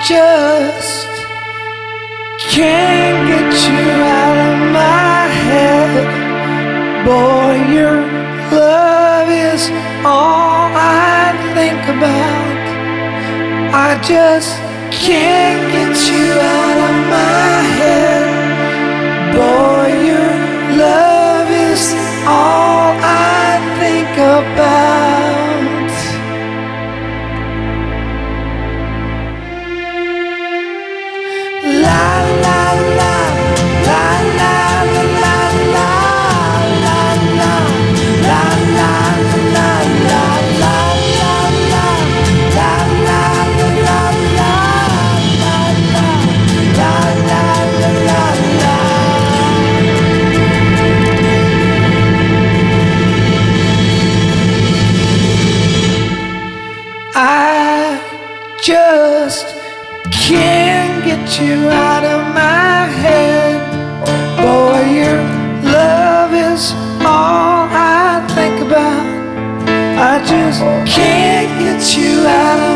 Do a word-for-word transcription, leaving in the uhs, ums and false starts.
just can't get you out of my head. Boy, your love is all I think about. I just can't get you out of my head. Boy, your love is all I think about. La la la la la la la la la la la la la la la I just can't get you out of my head. Boy, your love is all I think about. I just can't get you out of